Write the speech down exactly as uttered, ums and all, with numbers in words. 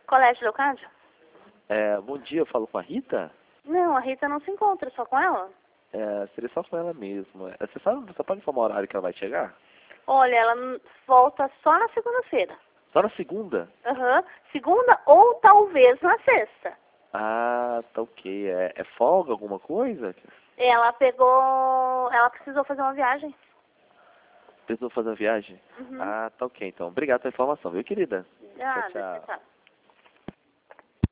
Colégio Leocádio? É, bom dia, eu falo com a Rita? Não, a Rita não se encontra, só com ela. É, seria só com ela mesmo. É, Você sabe, você pode informar o horário que ela vai chegar? Olha, ela n- volta só na segunda-feira. Só na segunda? Aham. Segunda ou talvez na sexta. Ah, tá ok. É, é folga, alguma coisa? Ela pegou... Ela precisou fazer uma viagem. Precisou fazer a viagem? Uhum. Ah, tá ok então. Obrigado pela informação, viu, querida? Ah, Tchau, tchau. tchau.